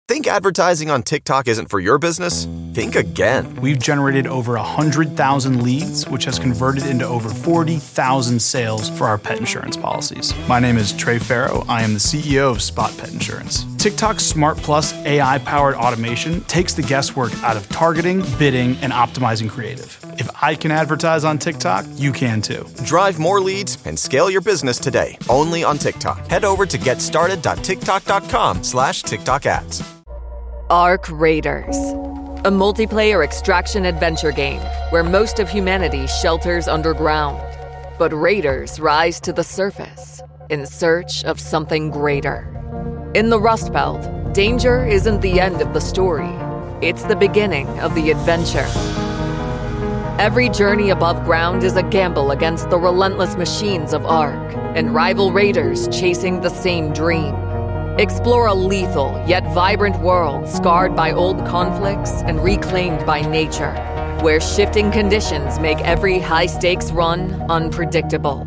Think advertising on TikTok isn't for your business? Think again. We've generated over 100,000 leads, which has converted into over 40,000 sales for our pet insurance policies. My name is Trey Farrow. I am the CEO of Spot Pet Insurance. TikTok's Smart Plus AI-powered automation takes the guesswork out of targeting, bidding, and optimizing creative. If I can advertise on TikTok, you can too. Drive more leads and scale your business today, only on TikTok. Head over to getstarted.tiktok.com/TikTok ads. Ark Raiders, a multiplayer extraction adventure game where most of humanity shelters underground. But raiders rise to the surface in search of something greater. In the Rust Belt, danger isn't the end of the story. It's the beginning of the adventure. Every journey above ground is a gamble against the relentless machines of Ark and rival raiders chasing the same dream. Explore a lethal yet vibrant world scarred by old conflicts and reclaimed by nature, where shifting conditions make every high-stakes run unpredictable.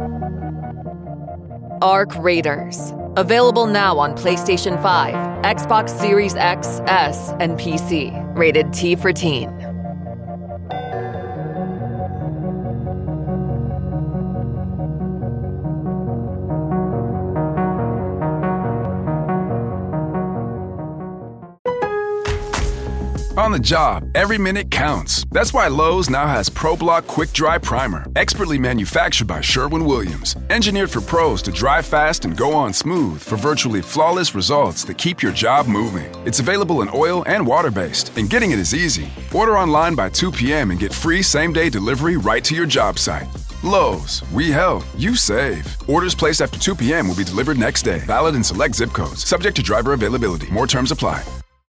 Ark Raiders. Available now on PlayStation 5, Xbox Series X, S, and PC. Rated T for Teen. On the job, every minute counts. That's why Lowe's now has ProBlock Quick Dry Primer, expertly manufactured by Sherwin-Williams. Engineered for pros to dry fast and go on smooth for virtually flawless results that keep your job moving. It's available in oil and water-based, and getting it is easy. Order online by 2 p.m. and get free same-day delivery right to your job site. Lowe's, we help, you save. Orders placed after 2 p.m. will be delivered next day. Valid in select zip codes. Subject to driver availability. More terms apply.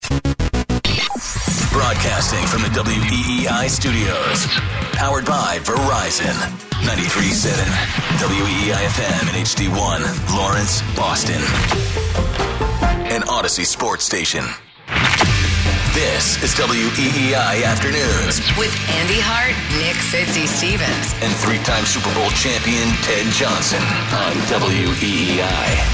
Broadcasting from the WEEI studios. Powered by Verizon. 93.7 WEEI-FM and HD1, Lawrence, Boston. An Odyssey sports station. This is WEEI Afternoons. With Andy Hart, Nick Fitzy-Stevens. And three-time Super Bowl champion Ted Johnson on WEEI.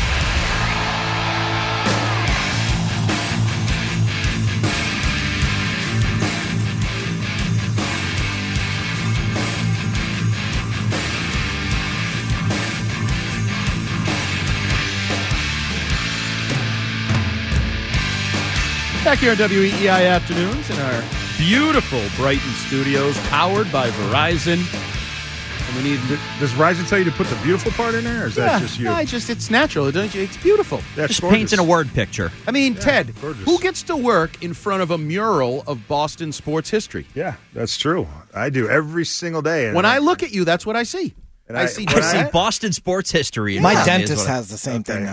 Back here on WEEI Afternoons in our beautiful Brighton studios, powered by Verizon. And we need. Does Verizon tell you to put the beautiful part in there, or is that just you? No, it's natural, don't you? It's beautiful. That's just gorgeous. paints in a word picture. I mean, Ted, gorgeous. who gets to work in front of a mural of Boston sports history? Yeah, that's true. I do every single day. When I look at you, that's what I see. And I see Boston sports history. My dentist has the same thing.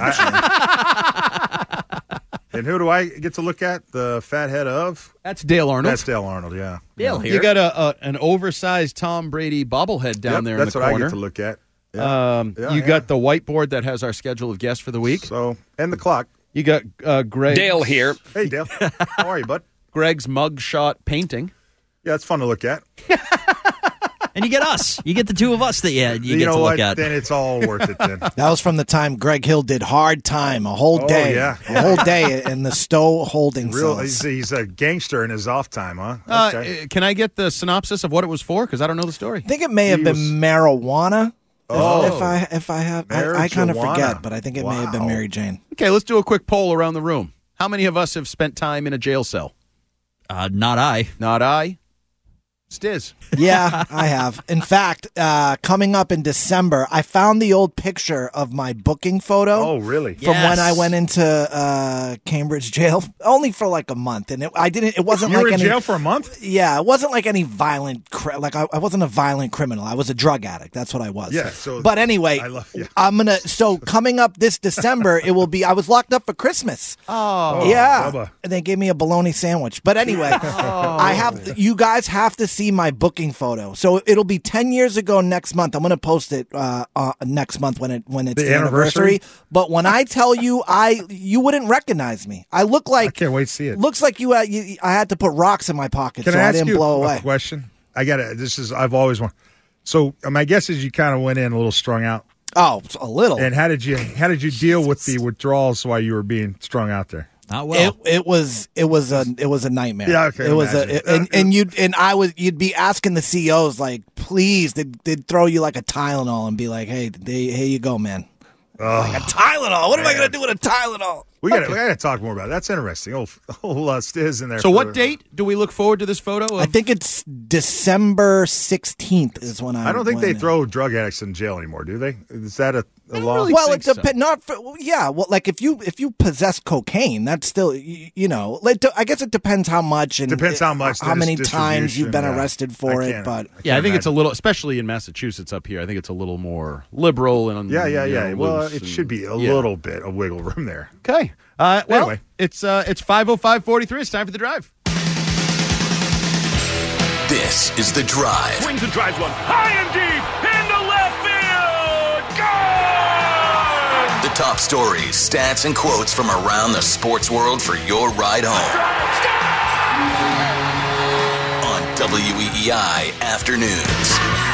And who do I get to look at? The fat head of? That's Dale Arnold. That's Dale Arnold, yeah. Dale here. You got an oversized Tom Brady bobblehead down there in the corner. That's what I get to look at. Yeah. You got the whiteboard that has our schedule of guests for the week. So, and the clock. You got Greg. Dale here. Hey, Dale. How are you, bud? Greg's mugshot painting. Yeah, it's fun to look at. And you get us. You get the two of us that you get to look at. Then it's all worth it then. That was from the time Greg Hill did Hard Time, a whole day. Yeah. A whole day in the Stowe holding cells. He's a gangster in his off time, huh? Okay. Can I get the synopsis of what it was for? Because I don't know the story. I think it may have been marijuana. If I have, I kind of forget, but I think it may have been Mary Jane. Okay, let's do a quick poll around the room. How many of us have spent time in a jail cell? Not I. Not I. Stiz. Yeah, I have. In fact, coming up in December, I found the old picture of my booking photo. Oh, really? From when I went into Cambridge jail, only for like a month, and it wasn't you like were in any jail for a month. Yeah, it wasn't like any violent. I wasn't a violent criminal. I was a drug addict. That's what I was. Yeah. So, but anyway, I'm gonna. So coming up this December, it will be. I was locked up for Christmas. Oh, yeah. Bubba. And they gave me a bologna sandwich. But anyway, I have. You guys have to see my booking photo. So it'll be 10 years ago next month. I'm going to post it next month when it's the anniversary. But when I tell you, you wouldn't recognize me. I look like. I can't wait to see it. Looks like I had to put rocks in my pocket so I didn't blow away. A question? I've always wanted. So my guess is you kind of went in a little strung out. Oh, a little. And how did you deal with the withdrawals while you were being strung out there? Not well. It was a nightmare. Yeah, okay. It was you'd be asking the CEOs like, please, they'd throw you like a Tylenol and be like, hey, here you go, man. Like a Tylenol. What am I going to do with a Tylenol? We got to talk more about it. That's interesting. Old Stiz in there. So what date do we look forward to this photo of? I think it's December 16th is when I don't think they throw drug addicts in jail anymore, do they? Is that a law? really Well, think it depends. Well, like if you possess cocaine, that's still Like, I guess it depends how much and depends how much, how many times you've been yeah. arrested for it. But I think it's a little, especially in Massachusetts up here. I think it's a little more liberal and yeah. Well, loose it should be a yeah. little bit of wiggle room there. Okay. Anyway. It's 5:05:43. It's time for the drive. This is The Drive. Swings and drives one high and deep into left field. Gone! The top stories, stats, and quotes from around the sports world for your ride home. On WEEI Afternoons.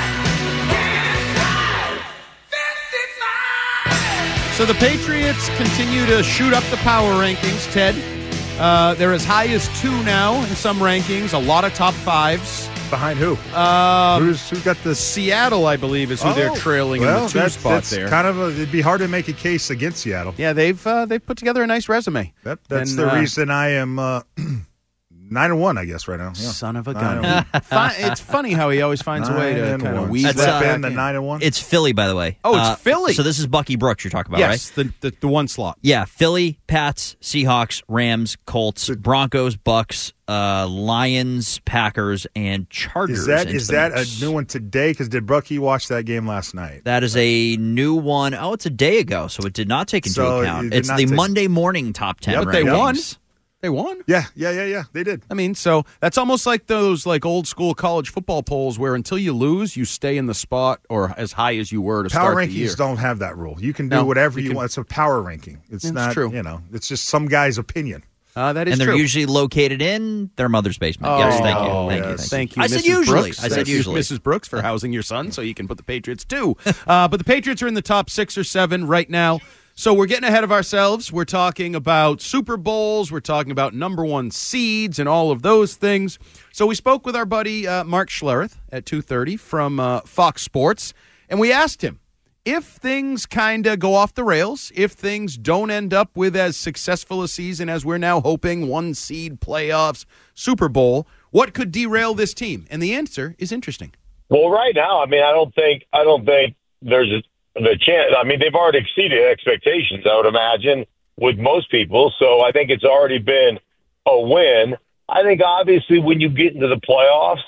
So the Patriots continue to shoot up the power rankings, Ted. They're as high as 2 now in some rankings, a lot of top 5s. Behind who? Who's got the Seattle, I believe, is who they're trailing in the 2 spot there. Kind of it'd be hard to make a case against Seattle. Yeah, they've put together a nice resume. That's the reason I am 9-1, I guess, right now. Yeah. Son of a gun. It's funny how he always finds a way to kind of weave that in the 9-1. It's Philly, by the way. Oh, it's Philly. So this is Bucky Brooks you're talking about, right? Yes, the one slot. Yeah, Philly, Pats, Seahawks, Rams, Colts, Broncos, Bucks, Lions, Packers, and Chargers. Is that a new one today? Because did Bucky watch that game last night? That is a new one. Oh, it's a day ago, so it did not take into account. It's the Monday morning top 10. But they won. They won. Yeah. They did. I mean, so that's almost like those old school college football polls where until you lose, you stay in the spot or as high as you were to start the year. Power rankings don't have that rule. You can do whatever you want. It's a power ranking. It's not true. It's just some guy's opinion. That is and they're true. usually located in their mother's basement. Yes, thank you. I said Mrs. usually. Brooks. I said usually. Mrs. Brooks for housing your son so you can put the Patriots too. But the Patriots are in the top 6 or 7 right now. So we're getting ahead of ourselves. We're talking about Super Bowls. We're talking about number 1 seeds and all of those things. So we spoke with our buddy Mark Schlereth at 2:30 from Fox Sports, and we asked him, if things kind of go off the rails, if things don't end up with as successful a season as we're now hoping, 1 seed playoffs, Super Bowl, what could derail this team? And the answer is interesting. Well, right now, I mean, I don't think there's the chance. I mean, they've already exceeded expectations, I would imagine, with most people. So I think it's already been a win. I think obviously when you get into the playoffs,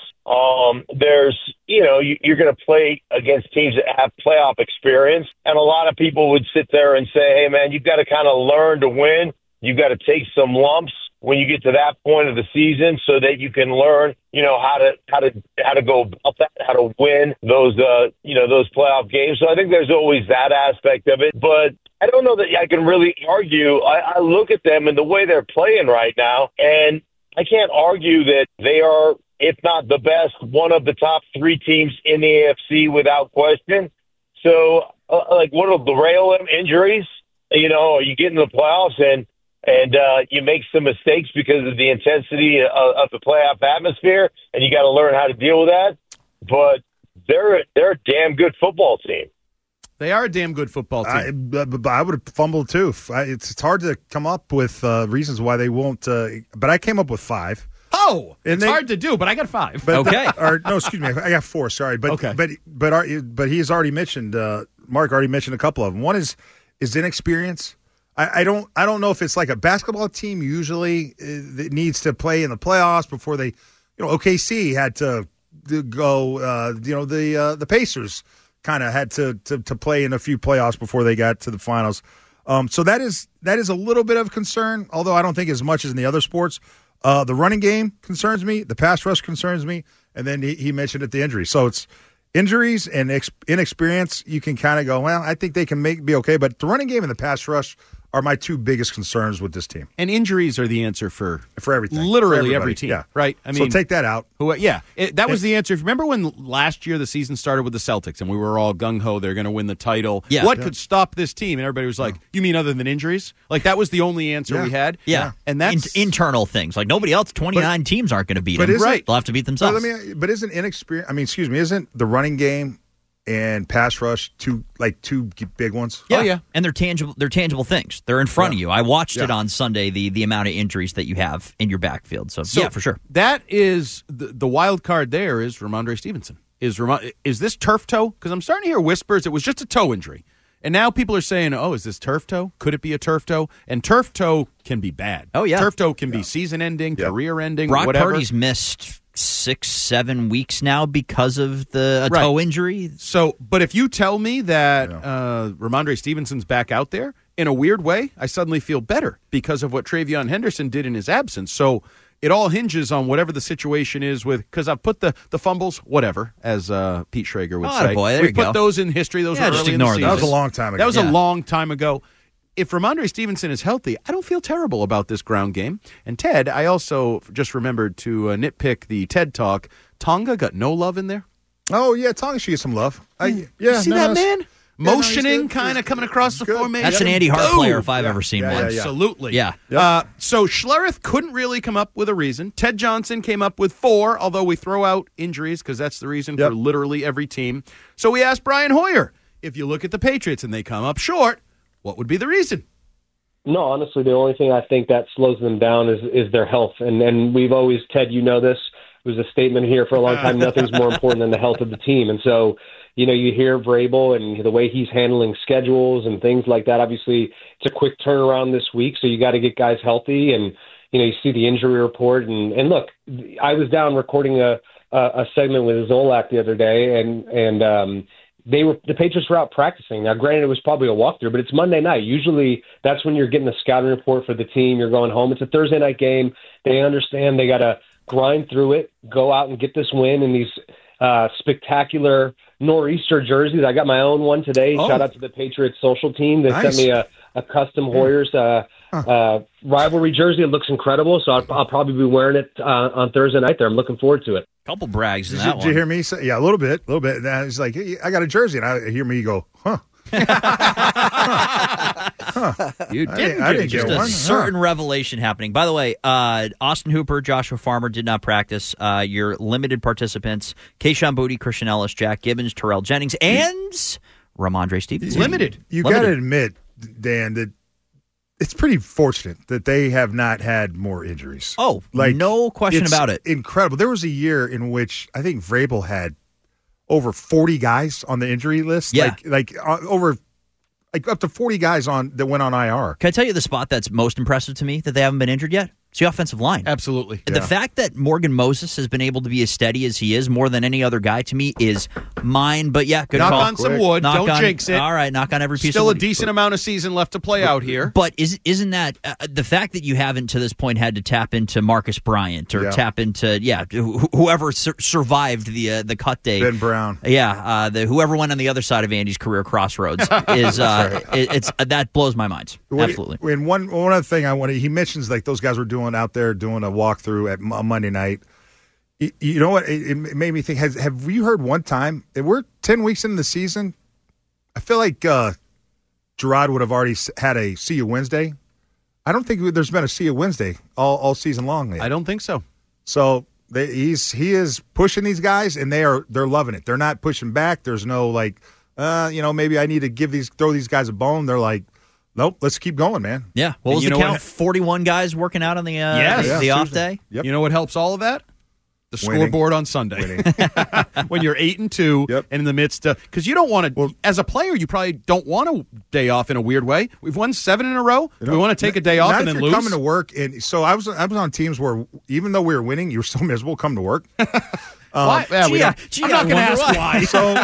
you're going to play against teams that have playoff experience. And a lot of people would sit there and say, hey, man, you've got to kind of learn to win. You've got to take some lumps when you get to that point of the season so that you can learn, how to go about that, how to win those playoff games. So I think there's always that aspect of it. But I don't know that I can really argue. I look at them and the way they're playing right now, and I can't argue that they are, if not the best, one of the top 3 teams in the AFC without question. So, what will derail them? Injuries? You get into the playoffs and you make some mistakes because of the intensity of the playoff atmosphere, and you got to learn how to deal with that. But they're a damn good football team. They are a damn good football team. I would have fumbled too. It's hard to come up with reasons why they won't. But I came up with 5. Oh, it's hard to do, but I got 5. Okay. No, excuse me. I got 4. Sorry, but okay. But he has already mentioned. Mark already mentioned a couple of them. One is inexperience. I don't know if it's like a basketball team usually that needs to play in the playoffs before they, OKC had to go. The Pacers kind of had to play in a few playoffs before they got to the finals. So that is a little bit of concern, although I don't think as much as in the other sports. The running game concerns me. The pass rush concerns me. And then he mentioned the injury. So it's injuries and inexperience. You can kind of go, well, I think they can be okay. But the running game and the pass rush are my two biggest concerns with this team. And injuries are the answer for everything. Literally for every team, yeah. right? I mean, so take that out. That was the answer. Remember when last year the season started with the Celtics and we were all gung-ho, they're going to win the title. Yeah. What could stop this team? And everybody was like, you mean other than injuries? Like, that was the only answer we had. Yeah. And that's internal things. Like, nobody else, 29 teams aren't going to beat them. Right. They'll have to beat themselves. But isn't inexperience? I mean, excuse me, isn't the running game and pass rush two big ones? Yeah. Oh, yeah. And they're tangible things. They're in front of you. I watched it Yeah. on Sunday, the amount of injuries that you have in your backfield. So yeah, for sure. That is the wild card there is Ramondre Stevenson. Is this turf toe? Because I'm starting to hear whispers it was just a toe injury. And now people are saying, oh, is this turf toe? Could it be a turf toe? And turf toe can be bad. Oh, yeah. Turf toe can be season-ending, career-ending, Brock whatever. Purdy's missed 6-7 weeks now because of a toe injury. So, but if you tell me that Ramondre Stevenson's back out there, in a weird way, I suddenly feel better because of what Travion Henderson did in his absence. So it all hinges on whatever the situation is with, because I've put the fumbles, whatever, as Pete Schrager would say. Boy, there we you put go. those in history. Those were just early in the ignore season. those. That was a long time ago. That was a long time ago. If Ramondre Stevenson is healthy, I don't feel terrible about this ground game. And Ted, I also just remembered to nitpick the TED Talk. Tonga got no love in there. Oh, yeah, Tonga should get some love. You see that, man? Motioning, kind of coming across the formation. That's an Andy Hart player if I've ever seen one. Absolutely. Yeah. So Schlereth couldn't really come up with a reason. Ted Johnson came up with 4, although we throw out injuries because that's the reason for literally every team. So we asked Brian Hoyer, if you look at the Patriots and they come up short, what would be the reason? No, honestly, the only thing I think that slows them down is their health. And we've always, Ted, you know this, it was a statement here for a long time, nothing's more important than the health of the team. And so, you know, you hear Vrabel and the way he's handling schedules and things like that. Obviously, it's a quick turnaround this week, so you got to get guys healthy. And, you know, you see the injury report. And look, I was down recording a segment with Zolak the other day, and the Patriots were out practicing. Now, granted, it was probably a walkthrough, but it's Monday night. Usually that's when you're getting the scouting report for the team. You're going home. It's a Thursday night game. They understand they got to grind through it, go out and get this win in these spectacular nor'easter jerseys. I got my own one today. Shout out to the Patriots social team. They sent me a custom Hoyers rivalry jersey. It looks incredible, so I'll probably be wearing it on Thursday night there. I'm looking forward to it. Couple brags in that one. Did you hear me say? Yeah, a little bit. And he's like, hey, I got a jersey, and I hear me go, huh. You didn't I didn't just get a one. certain revelation happening. By the way, Austin Hooper, Joshua Farmer did not practice. Your limited participants, Kayshon Boutte, Christian Ellis, Jack Gibbons, Terrell Jennings, and Ramondre Stevenson. Limited. You got to admit, Dan, that it's pretty fortunate that they have not had more injuries. Oh, no question about it. Incredible. There was a year in which I think Vrabel had over 40 guys on the injury list. Yeah. Over up to 40 guys that went on IR. Can I tell you the spot that's most impressive to me that they haven't been injured yet? It's the offensive line. Absolutely. The fact that Morgan Moses has been able to be as steady as he is more than any other guy to me is mine. But yeah, good knock call. on some wood. Don't jinx it. All right, knock on every piece Still of wood. a decent amount of season left to play out here. But isn't that the fact that you haven't to this point had to tap into Marcus Bryant or tap into whoever survived the cut day, Ben Brown, whoever went on the other side of Andy's career crossroads is that blows my mind. Absolutely. And one other thing he mentions like those guys were doing out there doing a walkthrough at Monday night. You know what? It made me think. Have you heard one time? We're 10 weeks into the season. I feel like Gerard would have already had a See You Wednesday. I don't think there's been a See You Wednesday all season long. Yet. I don't think so. So he is pushing these guys, and they're loving it. They're not pushing back. There's no maybe I need to throw these guys a bone. They're like, nope, let's keep going, man. Yeah. What was the count? 41 guys working out on the off day? Yep. You know what helps all of that? The scoreboard on Sunday. When you're 8-2 and in the midst of – because you don't want to – as a player, you probably don't want a day off in a weird way. We've won 7 in a row. We want to take a day off and then lose? Coming to work. And so I was on teams where even though we were winning, you were still miserable coming to work. Why? I'm not going to ask why.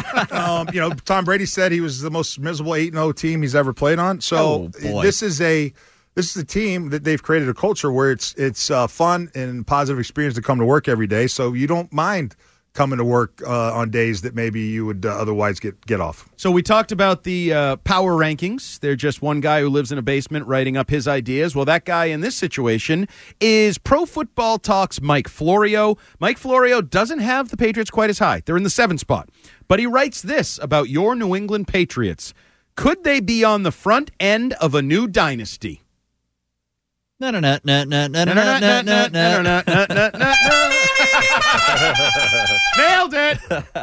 So, Tom Brady said he was the most miserable 8-0 team he's ever played on. So this is a team that they've created a culture where it's fun and positive experience to come to work every day. So you don't mind coming to work on days that maybe you would otherwise get off. So we talked about the power rankings. They're just one guy who lives in a basement writing up his ideas. Well, that guy in this situation is Pro Football Talk's Mike Florio. Mike Florio doesn't have the Patriots quite as high. They're in the 7th spot. But he writes this about your New England Patriots. Could they be on the front end of a new dynasty? No. Nailed it.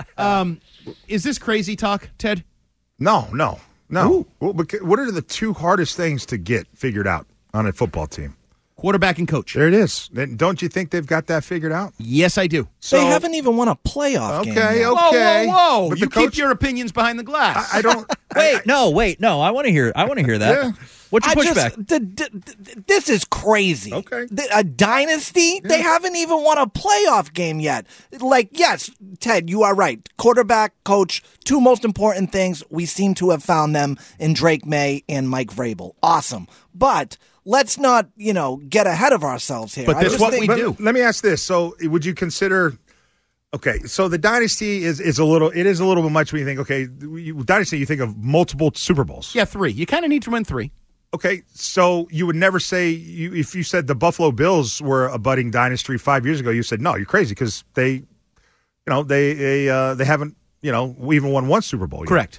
Is this crazy talk, Ted? No. Well, what are the 2 hardest things to get figured out on a football team? Quarterback and coach. There it is. Don't you think they've got that figured out? Yes, I do. So, they haven't even won a playoff game yet. Okay. Whoa. But you keep your opinions behind the glass. I don't. Wait. No. I want to hear that. Yeah. What's your pushback? This is crazy. Okay. A dynasty? Yeah. They haven't even won a playoff game yet. Yes, Ted, you are right. Quarterback, coach, 2 most important things. We seem to have found them in Drake May and Mike Vrabel. Awesome. But let's not, get ahead of ourselves here. But that's what we do. Let me ask this. So would you consider... Okay, so the dynasty is a little bit much when you think, okay, dynasty, you think of multiple Super Bowls. Yeah, 3. You kind of need to win 3. Okay, so you would never say, if you said the Buffalo Bills were a budding dynasty 5 years ago, you said, no, you're crazy because they haven't, even won 1 Super Bowl yet. Correct.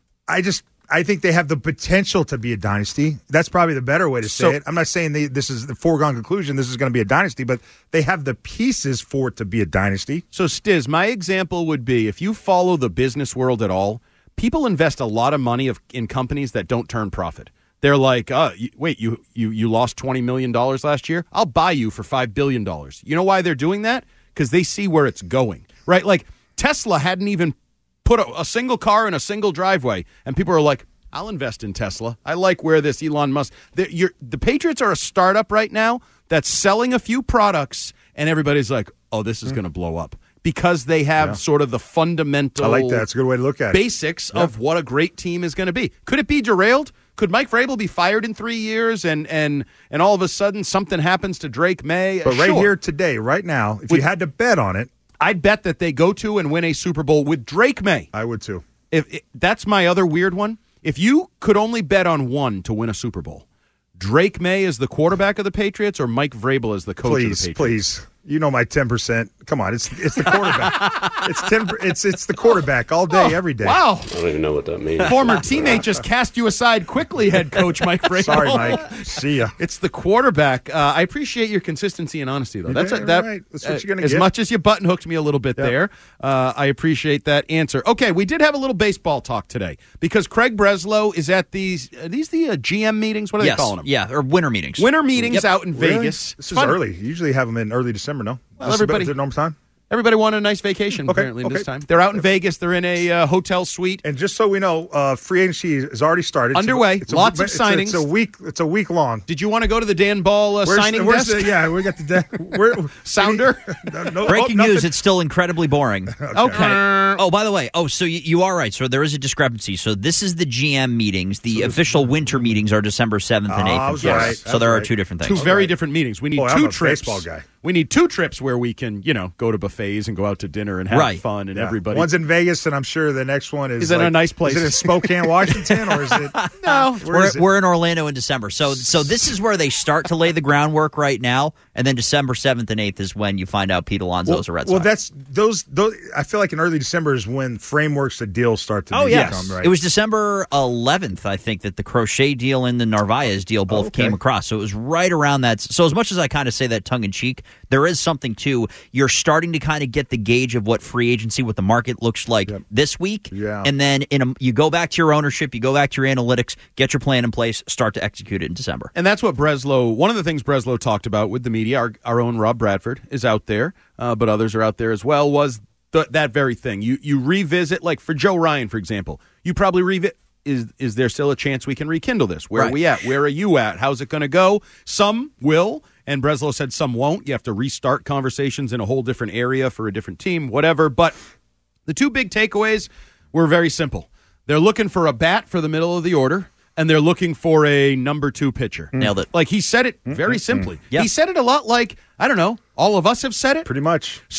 I think they have the potential to be a dynasty. That's probably the better way to say it. I'm not saying this is the foregone conclusion, this is going to be a dynasty, but they have the pieces for it to be a dynasty. So, Stiz, my example would be, if you follow the business world at all, people invest a lot of money in companies that don't turn profit. They're like, wait, you lost $20 million last year? I'll buy you for $5 billion. You know why they're doing that? Because they see where it's going, right? Like, Tesla hadn't even put a single car in a single driveway, and people are like, I'll invest in Tesla. I like where this Elon Musk... The Patriots are a startup right now that's selling a few products, and everybody's like, oh, this is going to blow up. Because they have sort of the fundamental... I like that. It's a good way to look at it. Basics of what a great team is going to be. Could it be derailed? Could Mike Vrabel be fired in 3 years and all of a sudden something happens to Drake May? But right here today, right now, if you had to bet on it... I'd bet that they go to and win a Super Bowl with Drake May. I would too. That's my other weird one. If you could only bet on one to win a Super Bowl, Drake May is the quarterback of the Patriots or Mike Vrabel is the coach of the Patriots? Please. You know my 10%. Come on, it's the quarterback. It's the quarterback all day, every day. Wow. I don't even know what that means. Former teammate just cast you aside quickly, head coach Mike Vrabel. Sorry, Mike. See ya. It's the quarterback. I appreciate your consistency and honesty, though. That's right. That's what you're going to get. As much as you button hooked me a little bit there, I appreciate that answer. Okay, we did have a little baseball talk today because Craig Breslow is at these. Are these the GM meetings? What are they calling them? Yeah, or winter meetings. Winter meetings out in Really? Vegas. This is early. You usually have them in early December, no? Well, everybody, is it normal time? Everybody wanted a nice vacation, apparently, this time. They're out in Vegas. They're in a hotel suite. And just so we know, free agency has already started. Underway. Lots of signings. It's a week long. Did you want to go to the Dan Ball signing desk? We got the Sounder. Breaking news, it's still incredibly boring. Okay. Oh, by the way, so you are right. So there is a discrepancy. So this is the GM meetings. The official winter meetings are December 7th and 8th. I was right. So there are 2 different things. 2 very different meetings. We need 2 trips. Baseball guy. We need 2 trips where we can, go to buffets and go out to dinner and have fun and everybody. One's in Vegas, and I'm sure the next one is in a nice place. Is it in Spokane, Washington, or is it? No, we're in Orlando in December. So this is where they start to lay the groundwork right now, and then December 7th and 8th is when you find out Pete Alonso's a Red Sox. Well, that's those. I feel like in early December is when frameworks of deals start to become right. It was December 11th, I think, that the Crochet deal and the Narvaez deal both came across. So it was right around that. So as much as I kind of say that tongue in cheek, there is something to you're starting to kind of get the gauge of what free agency, what the market looks like this week. Yeah. And then you go back to your ownership, you go back to your analytics, get your plan in place, start to execute it in December. And that's what one of the things Breslow talked about with the media, our own Rob Bradford is out there, but others are out there as well, was that very thing. You revisit, like for Joe Ryan, for example, you probably revisit, is there still a chance we can rekindle this? Where are we at? Where are you at? How's it going to go? Some will. And Breslow said some won't. You have to restart conversations in a whole different area for a different team, whatever. But the 2 big takeaways were very simple. They're looking for a bat for the middle of the order, and they're looking for a number 2 pitcher. Nailed it. Like he said it very simply. Yep. He said it a lot like, I don't know, all of us have said it. Pretty much. So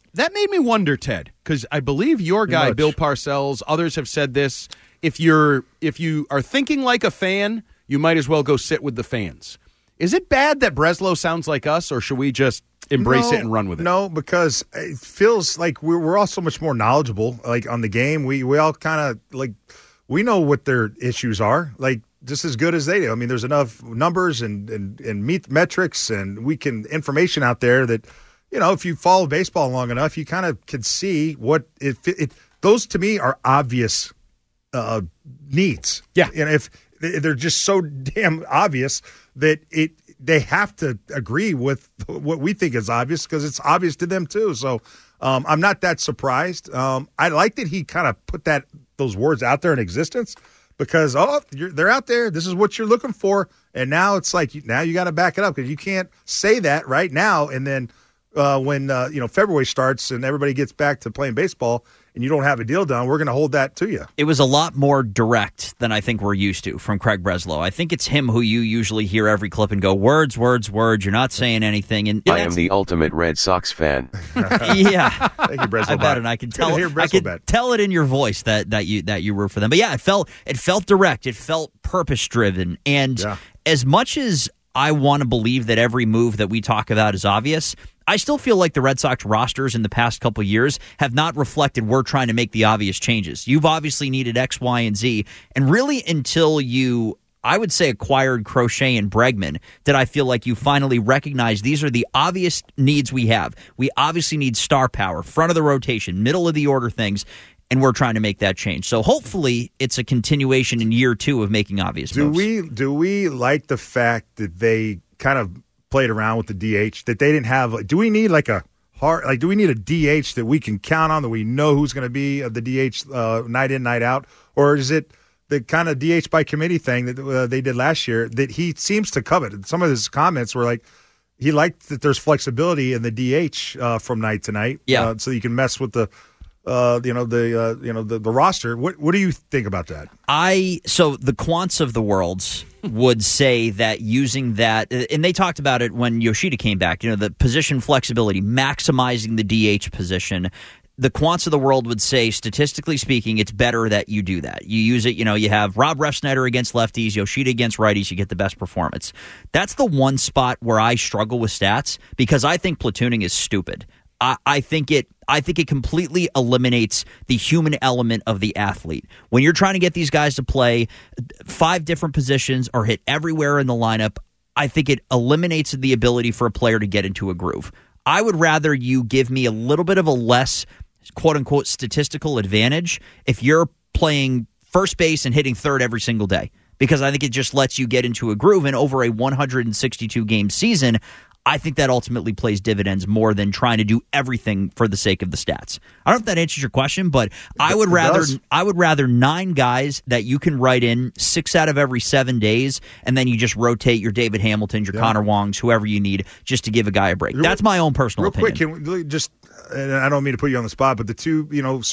that made me wonder, Ted, because I believe your guy, Bill Parcells, others have said this. If you are thinking like a fan, you might as well go sit with the fans. Is it bad that Breslow sounds like us, or should we just embrace it and run with it? No, because it feels like we're all so much more knowledgeable, like on the game. We all kind of like we know what their issues are, like just as good as they do. I mean, there's enough numbers and metrics and information out there that, if you follow baseball long enough, you kind of can see what it. Those to me are obvious needs. Yeah, and if they're just so damn obvious that they have to agree with what we think is obvious because it's obvious to them too. So I'm not that surprised. I like that he kind of put those words out there in existence because they're out there. This is what you're looking for, and now it's like now you got to back it up because you can't say that right now and then when February starts and everybody gets back to playing baseball and you don't have a deal done, we're going to hold that to you. It was a lot more direct than I think we're used to from Craig Breslow. I think it's him who you usually hear every clip and go, words, words, words. You're not saying anything. And I am the ultimate Red Sox fan. Yeah. Thank you, Breslow. I bet, and I can tell it in your voice that you root for them. But yeah, it felt direct. It felt purpose driven. And as much as I want to believe that every move that we talk about is obvious, I still feel like the Red Sox rosters in the past couple of years have not reflected we're trying to make the obvious changes. You've obviously needed X, Y, and Z, and really until you, I would say, acquired Crochet and Bregman, did I feel like you finally recognized these are the obvious needs we have. We obviously need star power, front of the rotation, middle of the order things, and we're trying to make that change. So hopefully it's a continuation in year 2 of making obvious moves. Do we like the fact that they kind of played around with the DH, that they didn't have? Do we need do we need a DH that we can count on, that we know who's going to be the DH night in, night out? Or is it the kind of DH by committee thing that they did last year that he seems to covet? Some of his comments were like, he liked that there's flexibility in the DH from night to night. Yeah. So you can mess with the roster. What do you think about that? So the quants of the world would say that using that, and they talked about it when Yoshida came back, the position flexibility, maximizing the DH position. The quants of the world would say, statistically speaking, it's better that you do that. You use it, you have Rob Refsnyder against lefties, Yoshida against righties, you get the best performance. That's the one spot where I struggle with stats because I think platooning is stupid. I think it completely eliminates the human element of the athlete. When you're trying to get these guys to play 5 different positions or hit everywhere in the lineup, I think it eliminates the ability for a player to get into a groove. I would rather you give me a little bit of a less, quote-unquote, statistical advantage if you're playing first base and hitting third every single day, because I think it just lets you get into a groove. And over a 162-game season, I think that ultimately plays dividends more than trying to do everything for the sake of the stats. I don't know if that answers your question, but I would rather 9 guys that you can write in 6 out of every 7 days, and then you just rotate your David Hamiltons, your Connor Wongs, whoever you need, just to give a guy a break. That's my own personal opinion. Real quick, can we just, and I don't mean to put you on the spot, but the 2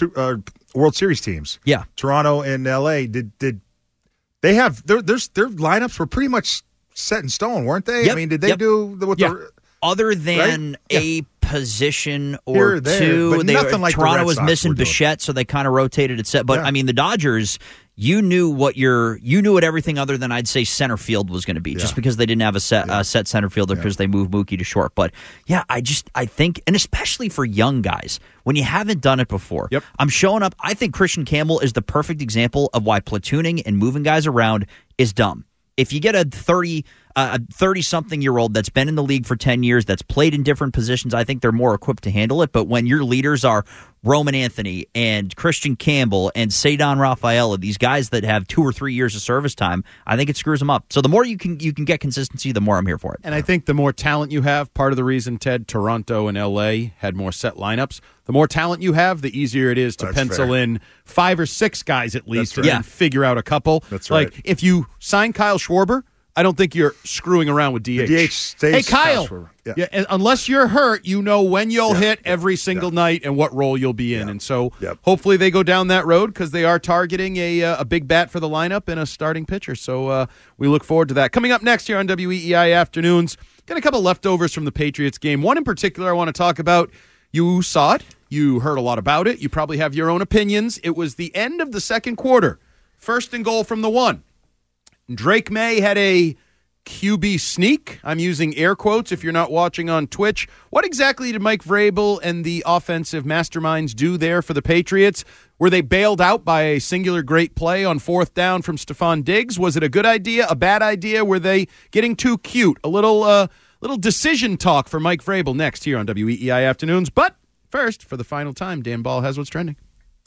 World Series teams, Toronto and LA, did they have their lineups were pretty much set in stone, weren't they? Yep. I mean, did they do what the other than a position or two? Nothing like Toronto was missing Bichette, so they kind of rotated it. But I mean, the Dodgers, you knew what everything other than I'd say center field was going to be, just because they didn't have a set center fielder because they moved Mookie to short. But yeah, I think, and especially for young guys, when you haven't done it before, I'm showing up. I think Christian Campbell is the perfect example of why platooning and moving guys around is dumb. If you get a 30-something-year-old that's been in the league for 10 years, that's played in different positions, I think they're more equipped to handle it. But when your leaders are Roman Anthony and Christian Campbell and Ceddanne Rafaela, these guys that have 2 or 3 years of service time, I think it screws them up. So the more you can get consistency, the more I'm here for it. And I think the more talent you have, part of the reason, Ted, Toronto and L.A. had more set lineups, the more talent you have, the easier it is to pencil in 5 or 6 guys at least and figure out a couple. That's right. Like, if you sign Kyle Schwarber, I don't think you're screwing around with DH. The DH stays. Hey, Kyle. Unless you're hurt, you know when you'll hit every single night and what role you'll be in. And so hopefully they go down that road because they are targeting a big bat for the lineup and a starting pitcher. So we look forward to that. Coming up next here on WEEI Afternoons, got a couple leftovers from the Patriots game. One in particular I want to talk about. You saw it. You heard a lot about it. You probably have your own opinions. It was the end of the second quarter. First and goal from the 1. Drake May had a QB sneak. I'm using air quotes if you're not watching on Twitch. What exactly did Mike Vrabel and the offensive masterminds do there for the Patriots? Were they bailed out by a singular great play on 4th down from Stephon Diggs? Was it a good idea, a bad idea? Were they getting too cute? A little decision talk for Mike Vrabel next here on WEEI Afternoons. But first, for the final time, Dan Ball has what's trending.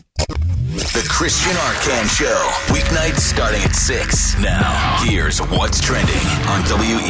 The Christian Arcand Show, weeknights starting at 6. Now, here's what's trending on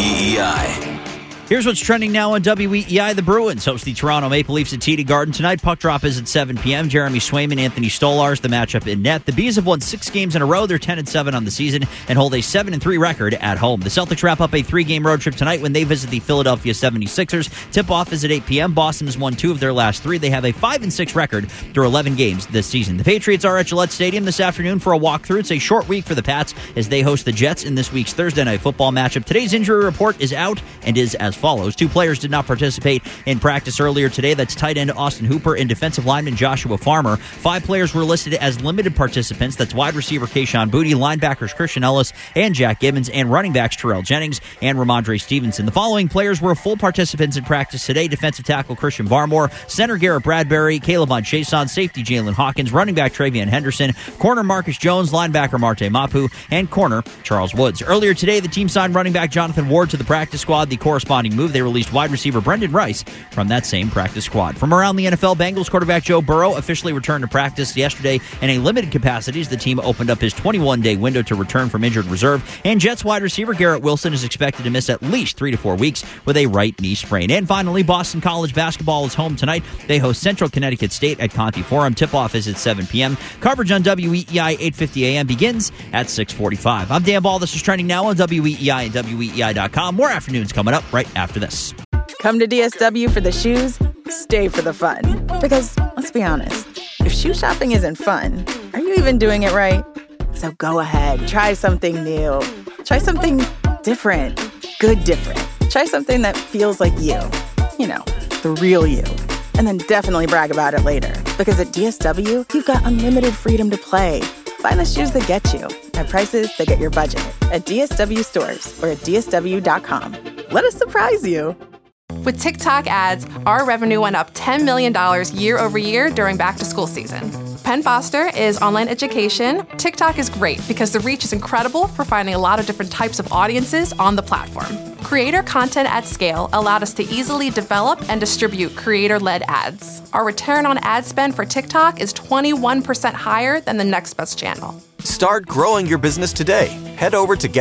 WEEI. Here's what's trending now on WEEI. The Bruins host the Toronto Maple Leafs at TD Garden tonight. Puck drop is at 7 p.m. Jeremy Swayman, Anthony Stolarz, the matchup in net. The Bees have won 6 games in a row. They're 10-7 on the season and hold a 7-3 record at home. The Celtics wrap up a 3-game road trip tonight when they visit the Philadelphia 76ers. Tip-off is at 8 p.m. Boston has won 2 of their last 3. They have a 5-6 record through 11 games this season. The Patriots are at Gillette Stadium this afternoon for a walkthrough. It's a short week for the Pats as they host the Jets in this week's Thursday Night Football matchup. Today's injury report is out and is as follows. 2 players did not participate in practice earlier today. That's tight end Austin Hooper and defensive lineman Joshua Farmer. 5 players were listed as limited participants. That's wide receiver Kayshon Boutte, linebackers Christian Ellis and Jack Gibbons, and running backs Terrell Jennings and Ramondre Stevenson. The following players were full participants in practice today. Defensive tackle Christian Barmore, center Garrett Bradbury, Caleb Von Chason, safety Jalen Hawkins, running back Travion Henderson, corner Marcus Jones, linebacker Marte Mapu, and corner Charles Woods. Earlier today, the team signed running back Jonathan Ward to the practice squad. The corresponding move, they released wide receiver Brendan Rice from that same practice squad. From around the NFL, Bengals quarterback Joe Burrow officially returned to practice yesterday in a limited capacity as the team opened up his 21-day window to return from injured reserve. And Jets wide receiver Garrett Wilson is expected to miss at least 3 to 4 weeks with a right knee sprain. And finally, Boston College basketball is home tonight. They host Central Connecticut State at Conti Forum. Tip-off is at 7 p.m. Coverage on WEEI 8:50 a.m. begins at 6:45. I'm Dan Ball. This is trending now on WEEI and WEEI.com. More afternoons coming up right after this. Come to DSW for the shoes, stay for the fun. Because, let's be honest, if shoe shopping isn't fun, are you even doing it right? So go ahead, try something new. Try something different. Good different. Try something that feels like you. You know, the real you. And then definitely brag about it later. Because at DSW, you've got unlimited freedom to play. Find the shoes that get you at prices that get your budget at DSW stores or at DSW.com. Let us surprise you. With TikTok ads, our revenue went up $10 million year over year during back-to-school season. Penn Foster is online education. TikTok is great because the reach is incredible for finding a lot of different types of audiences on the platform. Creator content at scale allowed us to easily develop and distribute creator-led ads. Our return on ad spend for TikTok is 21% higher than the next best channel. Start growing your business today. Head over to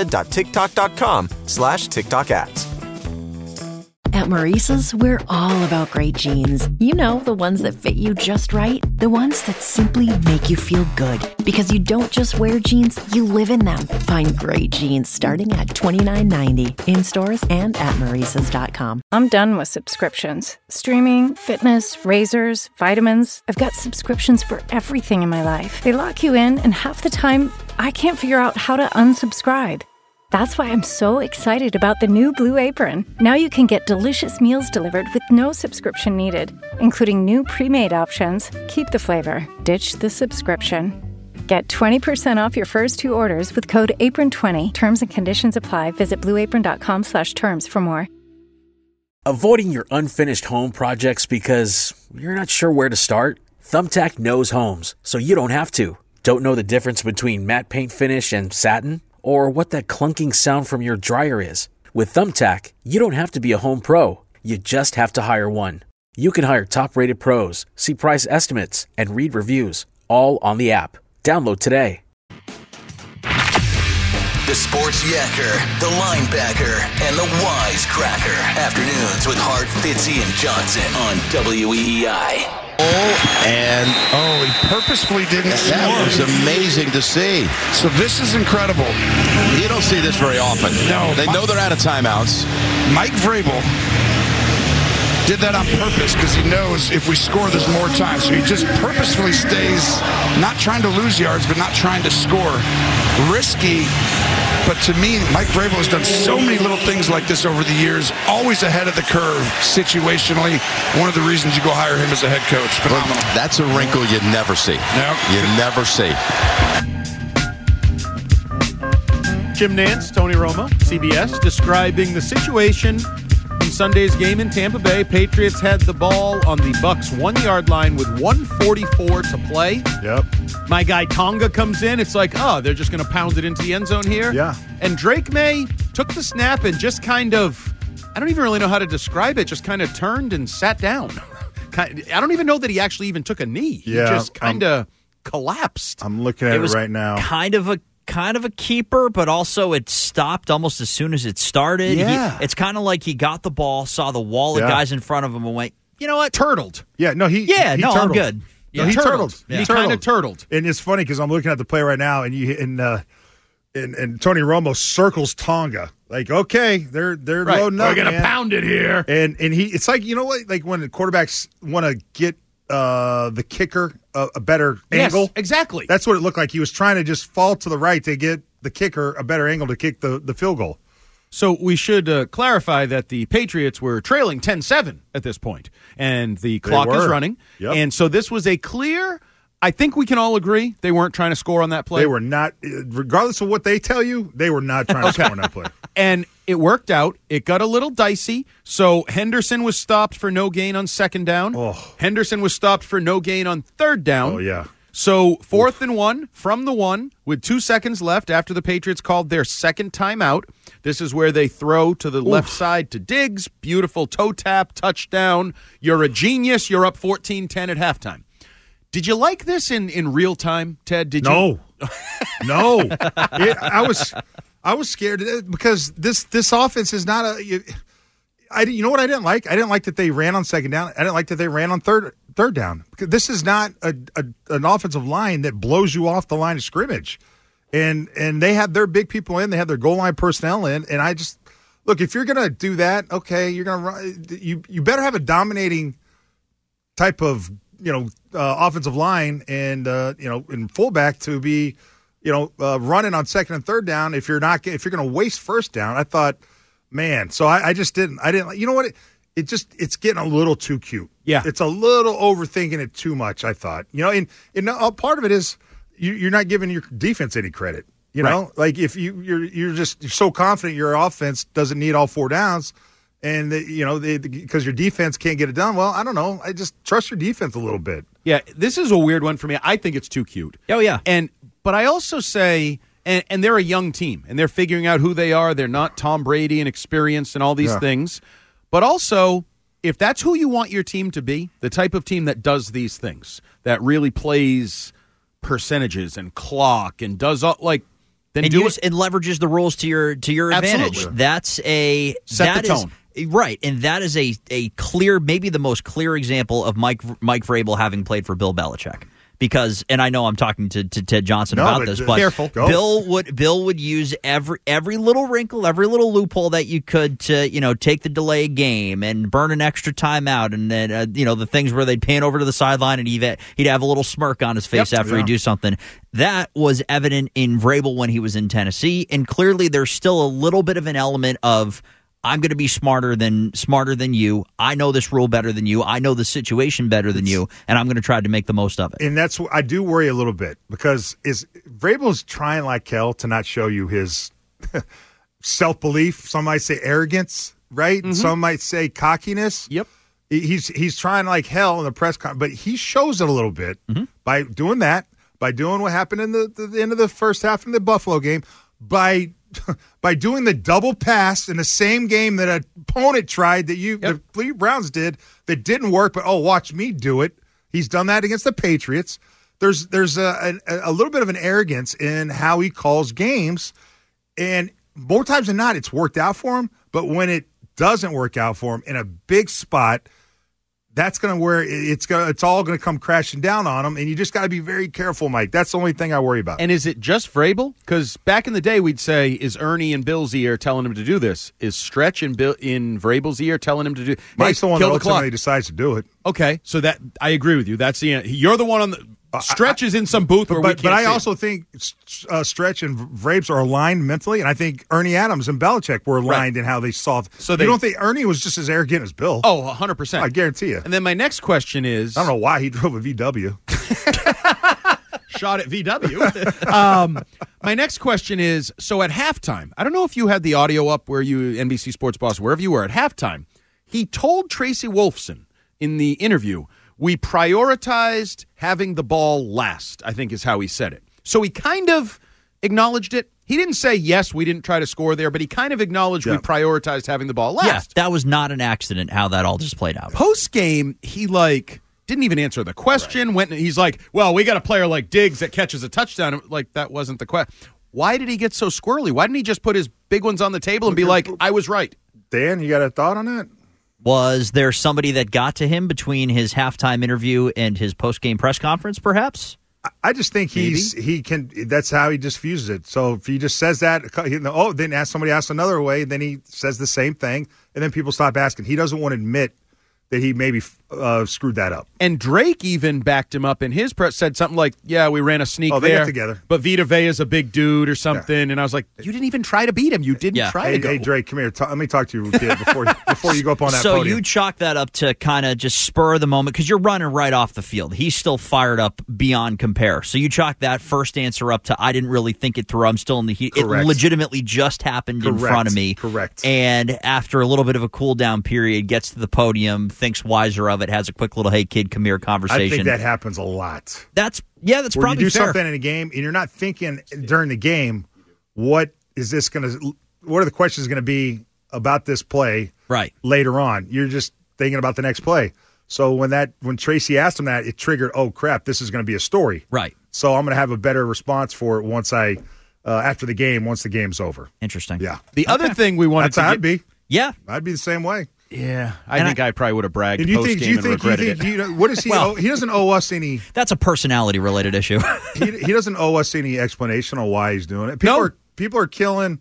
getstarted.tiktok.com/TikTok ads. At Maurice's, we're all about great jeans. You know, the ones that fit you just right. The ones that simply make you feel good. Because you don't just wear jeans, you live in them. Find great jeans starting at $29.90 in stores and at Maurice's.com. I'm done with subscriptions. Streaming, fitness, razors, vitamins. I've got subscriptions for everything in my life. They lock you in, and half the time, I can't figure out how to unsubscribe. That's why I'm so excited about the new Blue Apron. Now you can get delicious meals delivered with no subscription needed, including new pre-made options. Keep the flavor, ditch the subscription. Get 20% off your first 2 orders with code APRON20. Terms and conditions apply. Visit blueapron.com/terms for more. Avoiding your unfinished home projects because you're not sure where to start? Thumbtack knows homes, so you don't have to. Don't know the difference between matte paint finish and satin? Or what that clunking sound from your dryer is. With Thumbtack, you don't have to be a home pro. You just have to hire one. You can hire top-rated pros, see price estimates, and read reviews, all on the app. Download today. The Sports Yacker, the Linebacker, and the Wisecracker. Afternoons with Hart, Fitzy, and Johnson on WEEI. He purposefully didn't. That was amazing to see. So this is incredible. You don't see this very often. No. They know they're out of timeouts. Mike Vrabel did that on purpose because he knows if we score, there's more time. So he just purposefully stays not trying to lose yards, but not trying to score. Risky But to me, Mike Vrabel has done so many little things like this over the years, always ahead of the curve situationally. One of the reasons you go hire him as a head coach. Phenomenal. That's a wrinkle you never see. No. You never see. Jim Nantz, Tony Romo, CBS, describing the situation in Sunday's game in Tampa Bay. Patriots had the ball on the Bucs 1-yard line with 1:44 to play. Yep. My guy Tonga comes in. It's like, oh, they're just going to pound it into the end zone here. Yeah. And Drake May took the snap and just kind of, I don't even really know how to describe it, just kind of turned and sat down. I don't even know that he actually even took a knee. Yeah, he just kind of collapsed. I'm looking at it right now. Kind of a keeper, but also it stopped almost as soon as it started. Yeah. It's kind of like he got the ball, saw the wall of guys in front of him, and went, you know what? Turtled. Yeah, no, he I'm turtled. good. No, Yeah. he turtled. He kind of turtled. And it's funny because I'm looking at the play right now, and and Tony Romo circles Tonga. Like, okay, they're Right. loading up. We're gonna man. pound it here. And it's like, you know what? Like when the quarterbacks want to get the kicker a better angle. Yes, exactly. That's what it looked like. He was trying to just fall to the right to get the kicker a better angle to kick the field goal. So we should clarify that the Patriots were trailing 10-7 at this point, and the clock is running. Yep. And so this was a clear, I think we can all agree, they weren't trying to score on that play. They were not, regardless of what they tell you, they were not trying to score on that play. And it worked out. It got a little dicey. So Henderson was stopped for no gain on second down. Oh. Henderson was stopped for no gain on third down. Oh, yeah. So 4th and 1 from the 1 with 2 seconds left after the Patriots called their second timeout. This is where they throw to the left side to Diggs. Beautiful toe tap, touchdown. You're a genius. You're up 14-10 at halftime. Did you like this in real time, Ted? Did No. you? No. I was scared because this offense is not a. You know what I didn't like? I didn't like that they ran on second down. I didn't like that they ran on third down. Because this is not an offensive line that blows you off the line of scrimmage. And they had their big people in. They had their goal line personnel in. And I just look, if you're going to do that, okay, you're going to run. You better have a dominating type of offensive line and and fullback to be running on second and third down. If you're going to waste first down, I thought, man. So I just didn't. I didn't. You know what? It's getting a little too cute. Yeah, it's a little overthinking it too much. I thought. And part of it is you're not giving your defense any credit. You know, like if you're so confident your offense doesn't need all 4 downs, and because your defense can't get it done. Well, I don't know. I just trust your defense a little bit. Yeah, this is a weird one for me. I think it's too cute. Oh yeah, but I also say. And they're a young team, and they're figuring out who they are. They're not Tom Brady and experienced and all these things. But also, if that's who you want your team to be, the type of team that does these things, that really plays percentages and clock and does all, then and do it. And leverages the rules to your advantage. Absolutely. That's Set the tone. Right, and that is a clear, maybe the most clear example of Mike Vrabel having played for Bill Belichick. Because, and I know I'm talking to Ted Johnson about this, but careful. Bill would use every little wrinkle, every little loophole that you could to take the delay game and burn an extra timeout, and then the things where they'd pan over to the sideline and he'd have a little smirk on his face after he'd do something. That was evident in Vrabel when he was in Tennessee, and clearly there's still a little bit of an element of, I'm going to be smarter than you. I know this rule better than you. I know the situation better than you, and I'm going to try to make the most of it. And that's what I do worry a little bit, because Vrabel's trying like hell to not show you his self-belief. Some might say arrogance, right? Mm-hmm. Some might say cockiness. Yep. He's trying like hell in the press conference, but he shows it a little bit by doing that, by doing what happened in the end of the first half in the Buffalo game, by doing the double pass in the same game that an opponent tried the Cleveland Browns did that didn't work, but watch me do it. He's done that against the Patriots. There's a little bit of an arrogance in how he calls games, and more times than not, it's worked out for him. But when it doesn't work out for him in a big spot, that's going to where it's all going to come crashing down on him, and you just got to be very careful, Mike. That's the only thing I worry about. And is it just Vrabel? Because back in the day, we'd say, is Ernie in Bill's ear telling him to do this? Is Stretch in Vrabel's ear telling him to do? Mike's the one that kill the ultimately clock. decides to do it. Okay, so that I agree with you. That's you're the one on the Stretch is in some booth where we can't But I see also think Stretch and Vrabes are aligned mentally, and I think Ernie Adams and Belichick were aligned in how they saw. So you don't think Ernie was just as arrogant as Bill? Oh, 100%. I guarantee you. And then my next question is... I don't know why he drove a VW. Shot at VW. My next question is, so at halftime, I don't know if you had the audio up where you, NBC Sports Boss, wherever you were at halftime, he told Tracy Wolfson in the interview, we prioritized having the ball last, I think is how he said it. So he kind of acknowledged it. He didn't say, yes, we didn't try to score there, but he kind of acknowledged we prioritized having the ball last. Yeah, that was not an accident how that all just played out. Post-game, he didn't even answer the question. He's like, well, we got a player like Diggs that catches a touchdown. Like, that wasn't the question. Why did he get so squirrely? Why didn't he just put his big ones on the table and be like, I was right? Dan, you got a thought on that? Was there somebody that got to him between his halftime interview and his post-game press conference, perhaps? I just think he can. That's how he just fuses it. So if he just says that, then somebody asks another way, then he says the same thing, and then people stop asking. He doesn't want to admit that he maybe screwed that up. And Drake even backed him up in his press, said something like, yeah, we ran a sneak they there. got together. But Vita Vea is a big dude or something. Yeah. And I was like, you didn't even try to beat him. You didn't try to go. Hey, Drake, come here. Let me talk to you before you go up on that podium. So you chalk that up to kind of just spur the moment because you're running right off the field. He's still fired up beyond compare. So you chalk that first answer up to I didn't really think it through. I'm still in the heat. Correct. It legitimately just happened in front of me. Correct. And after a little bit of a cool down period, gets to the podium, thinks wiser of it, has a quick little hey kid, come here conversation. I think that happens a lot. That's where probably you do fair. something in a game and you're not thinking during the game, what are the questions going to be about this play later on? You're just thinking about the next play. So when Tracy asked him that, it triggered, oh crap, this is going to be a story. Right. So I'm going to have a better response for it once after the game, once the game's over. Interesting. Yeah. The other thing we wanted to I'd be. Yeah. I'd be the same way. Yeah, I think I probably would have bragged post-game and regretted it. What does he owe? He doesn't owe us any... That's a personality-related issue. he doesn't owe us any explanation on why he's doing it. People are killing,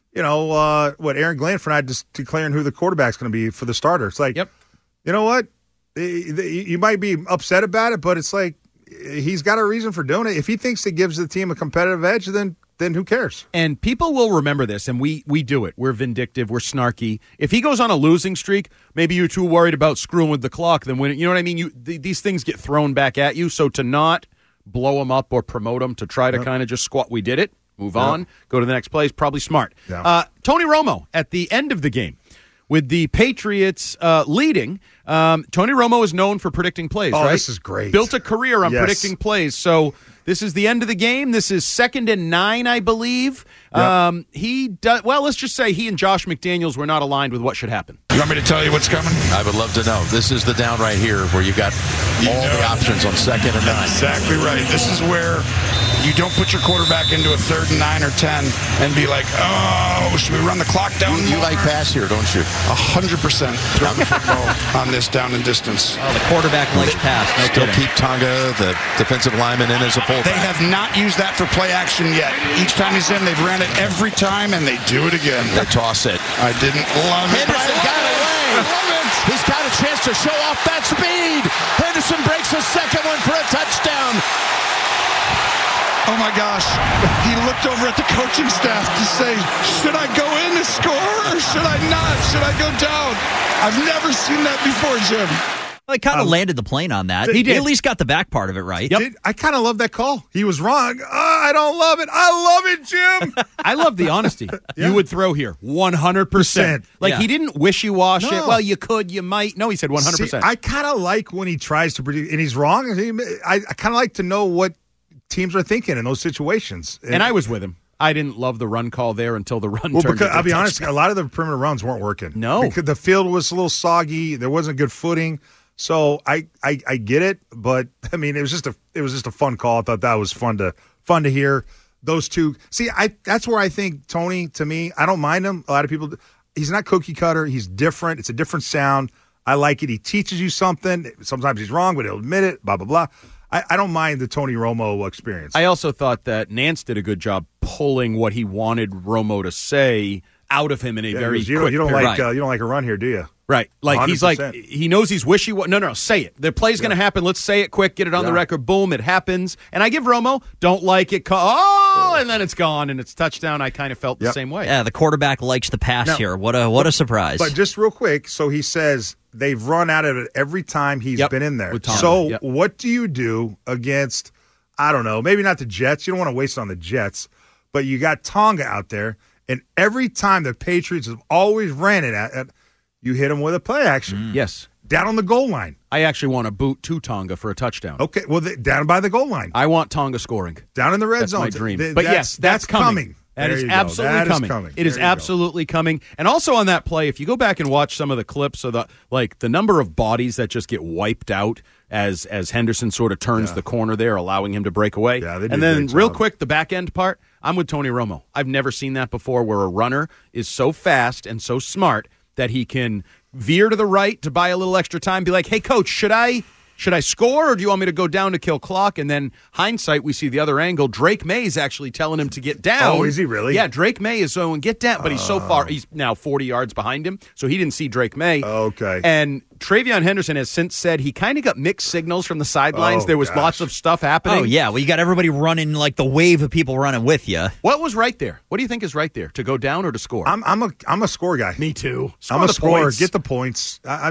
Aaron Glenn for not just declaring who the quarterback's going to be for the starter. It's like, you know what? You might be upset about it, but it's like he's got a reason for doing it. If he thinks it gives the team a competitive edge, then who cares? And people will remember this, and we do it. We're vindictive. We're snarky. If he goes on a losing streak, maybe you're too worried about screwing with the clock than winning. You know what I mean? These things get thrown back at you. So to not blow him up or promote him, to try to kind of just squat, we did it, move on, go to the next play is probably smart. Yeah. Tony Romo at the end of the game with the Patriots leading. Tony Romo is known for predicting plays, right? This is great. Built a career on predicting plays. So this is the end of the game. This is 2nd and 9, I believe. Yep. Let's just say he and Josh McDaniels were not aligned with what should happen. You want me to tell you what's coming? I would love to know. This is the down right here where you got all the options on 2nd and 9. Exactly right. This is where you don't put your quarterback into a 3rd and 9 or 10 and be like, oh, should we run the clock down? You like pass here, don't you? 100% throw the football on this down and distance. Oh, the quarterback likes pass. No Still kidding. keep Tonga, the defensive lineman, in as a fullback. They have not used that for play action yet. Each time he's in, they've ran it every time, and they do it again. They toss it. I didn't love it. Henderson got away. He's got a chance to show off that speed. Henderson breaks a second one for a touchdown. Oh, my gosh. He looked over at the coaching staff to say, should I go in to score or should I not? Should I go down? I've never seen that before, Jim. Well, he kind of landed the plane on that. He did. At least got the back part of it right. Yep. I kind of love that call. He was wrong. I don't love it. I love it, Jim. I love the honesty. You would throw here 100%. He didn't wishy-wash it. Well, you could, you might. No, he said 100%. See, I kind of like when he tries to predict, and he's wrong. I kind of like to know what teams are thinking in those situations. And I was with him. I didn't love the run call there until the run turned because I'll be touchdown. honest, a lot of the perimeter runs weren't working. No. Because the field was a little soggy. There wasn't good footing. So I get it, but I mean it was just a fun call. I thought that was fun to hear those two. See, that's where I think Tony, to me, I don't mind him. A lot of people, he's not cookie cutter. He's different. It's a different sound. I like it. He teaches you something. Sometimes he's wrong, but he'll admit it. Blah blah blah. I don't mind the Tony Romo experience. I also thought that Nance did a good job pulling what he wanted Romo to say out of him in a very you quick don't period. like you don't like a run here, do you? Right. Like, he's 100%. like, he knows he's wishy-washy. No, say it. The play's going to happen. Let's say it quick, get it on the record. Boom, it happens. And I give Romo, don't like it. And then it's gone, and it's touchdown. I kind of felt the same way. Yeah, the quarterback likes the pass here. What a surprise. But just real quick, so he says they've run out of it every time he's been in there. So what do you do against, I don't know, maybe not the Jets. You don't want to waste it on the Jets. But you got Tonga out there, and every time the Patriots have always ran it at you hit him with a play action. Yes. Down on the goal line. I actually want to boot to Tonga for a touchdown. Okay, well, down by the goal line. I want Tonga scoring. Down in the red That's zone. my dream. But yes, that's coming. That is absolutely coming. It is absolutely coming. And also on that play, if you go back and watch some of the clips of the number of bodies that just get wiped out as Henderson sort of turns the corner there, allowing him to break away. Yeah, they did and then a real job. quick, the back end part, I'm with Tony Romo. I've never seen that before where a runner is so fast and so smart that he can veer to the right to buy a little extra time, be like, hey, coach, should I score or do you want me to go down to kill clock? And then hindsight, we see the other angle. Drake May is actually telling him to get down. Oh, is he really? Yeah, Drake May is going, get down. But he's so far. He's now 40 yards behind him, so he didn't see Drake May. Okay. And Travion Henderson has since said he kind of got mixed signals from the sidelines. There was lots of stuff happening. Oh, yeah. Well, you got everybody running, like the wave of people running with you. What was right there? What do you think is right there? To go down or to score? I'm a score guy. Me too. I'm a scorer. Points. Get the points. I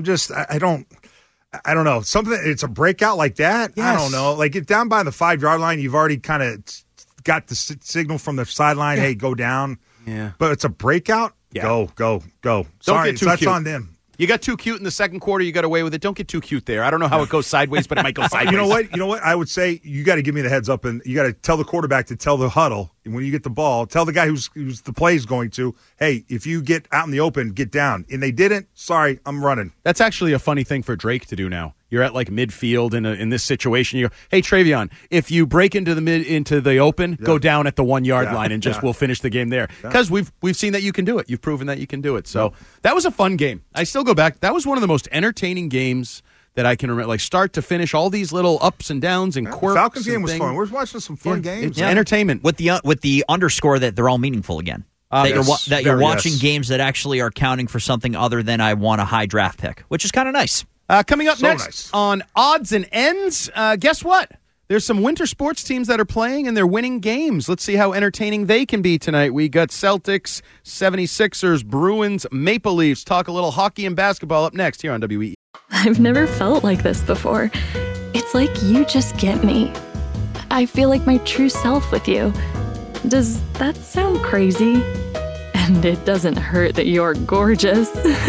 don't know. Something. It's a breakout like that. Yes. I don't know. Like get down by the 5-yard line. You've already kind of got the signal from the sideline. Hey, go down. Yeah. But it's a breakout. Yeah. Go. Don't Sorry, get too that's cute. on them. You got too cute in the second quarter. You got away with it. Don't get too cute there. I don't know how it goes sideways, but it might go sideways. You know what? I would say you got to give me the heads up, and you got to tell the quarterback to tell the huddle when you get the ball. Tell the guy who's the play is going to. Hey, if you get out in the open, get down. And they didn't. Sorry, I'm running. That's actually a funny thing for Drake to do now. You're at like midfield in this situation. You go, hey Travion, if you break into the open, go down at the 1 yard line and we'll finish the game there. Because we've seen that you can do it. You've proven that you can do it. So that was a fun game. I still go back. That was one of the most entertaining games that I can remember, like start to finish. All these little ups and downs and quirks. Falcons game and was things. fun. We're watching some fun games. It's entertainment with the underscore that they're all meaningful again. That you're watching games that actually are counting for something other than I want a high draft pick, which is kind of nice. Coming up next on Odds and Ends, guess what? There's some winter sports teams that are playing and they're winning games. Let's see how entertaining they can be tonight. We got Celtics, 76ers, Bruins, Maple Leafs. Talk a little hockey and basketball up next here on WE. I've never felt like this before. It's like you just get me. I feel like my true self with you. Does that sound crazy? And it doesn't hurt that you're gorgeous.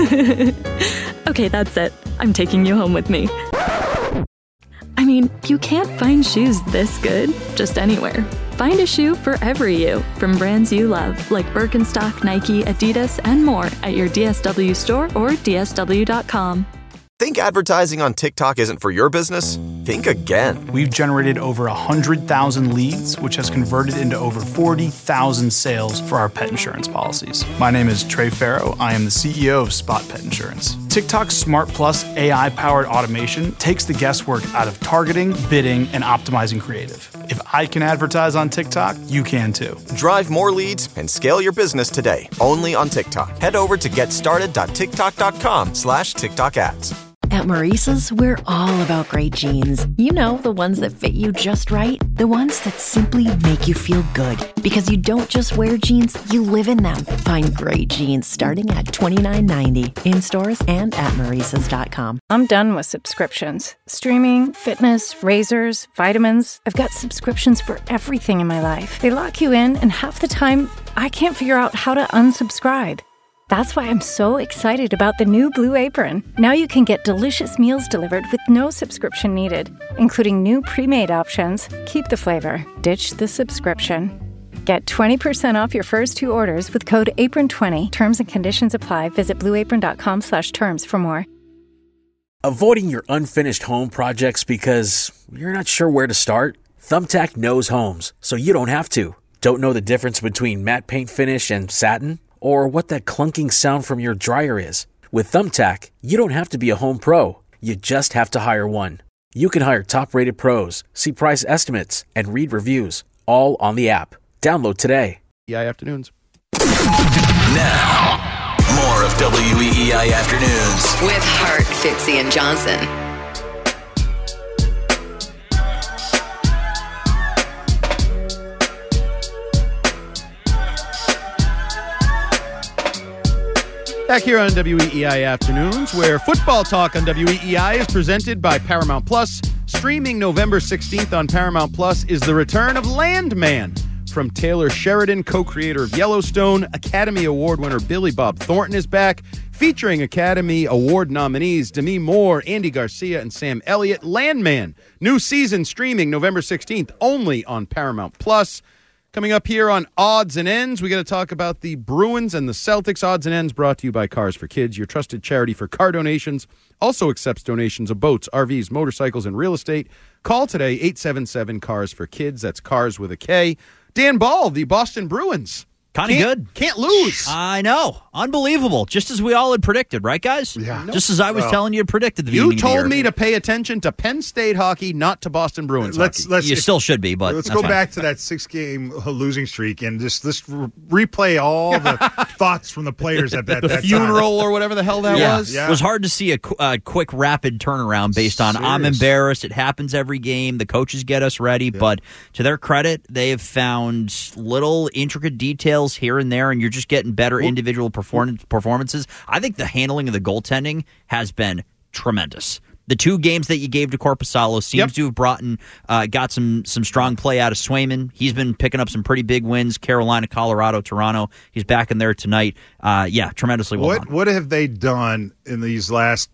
Okay, that's it. I'm taking you home with me. I mean, you can't find shoes this good just anywhere. Find a shoe for every you from brands you love, like Birkenstock, Nike, Adidas, and more at your DSW store or DSW.com. Think advertising on TikTok isn't for your business? Think again. We've generated over 100,000 leads, which has converted into over 40,000 sales for our pet insurance policies. My name is Trey Farrow. I am the CEO of Spot Pet Insurance. TikTok's Smart Plus AI-powered automation takes the guesswork out of targeting, bidding, and optimizing creative. If I can advertise on TikTok, you can too. Drive more leads and scale your business today, only on TikTok. Head over to getstarted.tiktok.com/TikTok ads. At Maurice's, we're all about great jeans. You know, the ones that fit you just right. The ones that simply make you feel good. Because you don't just wear jeans, you live in them. Find great jeans starting at $29.90 in stores and at Maurice's.com. I'm done with subscriptions. Streaming, fitness, razors, vitamins. I've got subscriptions for everything in my life. They lock you in, and half the time, I can't figure out how to unsubscribe. That's why I'm so excited about the new Blue Apron. Now you can get delicious meals delivered with no subscription needed, including new pre-made options. Keep the flavor, ditch the subscription. Get 20% off your first 2 orders with code APRON20. Terms and conditions apply. Visit blueapron.com/terms for more. Avoiding your unfinished home projects because you're not sure where to start? Thumbtack knows homes, so you don't have to. Don't know the difference between matte paint finish and satin? Or what that clunking sound from your dryer is? With Thumbtack, you don't have to be a home pro. You just have to hire one. You can hire top-rated pros, see price estimates, and read reviews, all on the app. Download today. Yeah, afternoons. Now, more of WEEI Afternoons with Hart, Fitzy, and Johnson. Back here on WEEI Afternoons, where football talk on WEEI is presented by Paramount Plus. Streaming November 16th on Paramount Plus is the return of Landman. From Taylor Sheridan, co-creator of Yellowstone, Academy Award winner Billy Bob Thornton is back, featuring Academy Award nominees Demi Moore, Andy Garcia, and Sam Elliott. Landman, new season streaming November 16th, only on Paramount Plus. Coming up here on Odds and Ends, we got to talk about the Bruins and the Celtics. Odds and Ends brought to you by Cars for Kids, your trusted charity for car donations. Also accepts donations of boats, RVs, motorcycles, and real estate. Call today, 877-CARS-FOR-KIDS. That's cars with a K. Dan Ball, the Boston Bruins. Kind of good. Can't lose. I know. Unbelievable. Just as we all had predicted, right, guys? Yeah. Just as I was telling you to predict at the beginning You of the year. told me to pay attention to Penn State hockey, not to Boston Bruins hockey. You still should be, but let's that's go fine. back to that 6-game losing streak and just let's replay all the thoughts from the players at that the that funeral time. or whatever the hell that was. Yeah. It was hard to see a quick, rapid turnaround based on I'm Serious. embarrassed. It happens every game. The coaches get us ready. But to their credit, they have found little intricate details here and there, and you're just getting better individual performances. I think the handling of the goaltending has been tremendous. The 2 games that you gave to Korpisalo seems to have got some strong play out of Swayman. He's been picking up some pretty big wins. Carolina, Colorado, Toronto. He's back in there tonight. Tremendously well done. What have they done in these last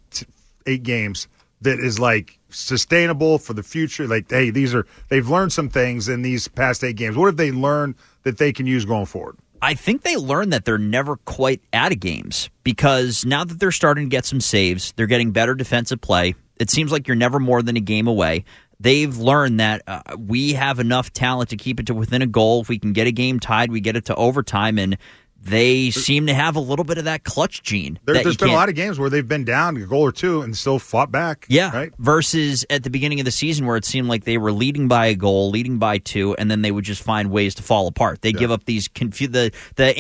8 games that is like sustainable for the future? Like, hey, they've learned some things in these past 8 games. What have they learned that they can use going forward? I think they learned that they're never quite out of games because now that they're starting to get some saves, they're getting better defensive play. It seems like you're never more than a game away. They've learned that we have enough talent to keep it to within a goal. If we can get a game tied, we get it to overtime, and they seem to have a little bit of that clutch gene. There's been a lot of games where they've been down a goal or 2 and still fought back. Yeah, right? Versus at the beginning of the season where it seemed like they were leading by a goal, leading by 2, and then they would just find ways to fall apart. They give up these the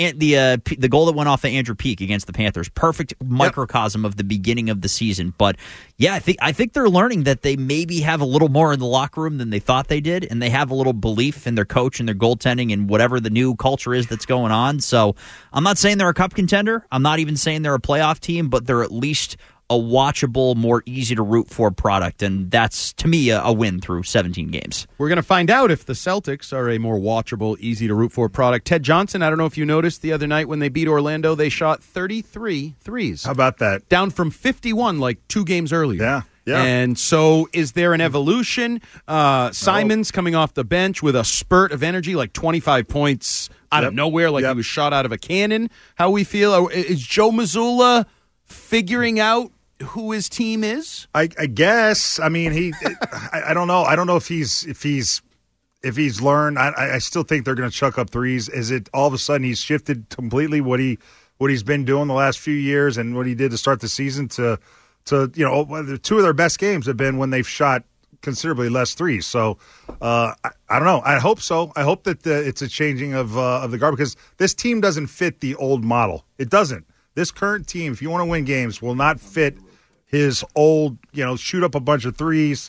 goal that went off of Andrew Peak against the Panthers. Perfect microcosm of the beginning of the season. But yeah, I think they're learning that they maybe have a little more in the locker room than they thought they did, and they have a little belief in their coach and their goaltending and whatever the new culture is that's going on. So I'm not saying they're a cup contender. I'm not even saying they're a playoff team, but they're at least a watchable, more easy to root for product, and that's, to me, a win through 17 games. We're going to find out if the Celtics are a more watchable, easy to root for product. Ted Johnson, I don't know if you noticed the other night when they beat Orlando, they shot 33 threes. How about that? Down from 51 like 2 games earlier. Yeah. And so is there an evolution? Simons coming off the bench with a spurt of energy, like 25 points out of nowhere, like he was shot out of a cannon. How we feel? Is Joe Mazzulla figuring out who his team is? I guess. I mean, I don't know. I don't know if he's learned. I still think they're going to chuck up threes. Is it all of a sudden he's shifted completely what he's been doing the last few years and what he did to start the season to 2 of their best games have been when they've shot considerably less threes. So I don't know. I hope so. I hope that it's a changing of the guard because this team doesn't fit the old model. It doesn't. This current team, if you want to win games, will not fit his old, shoot up a bunch of threes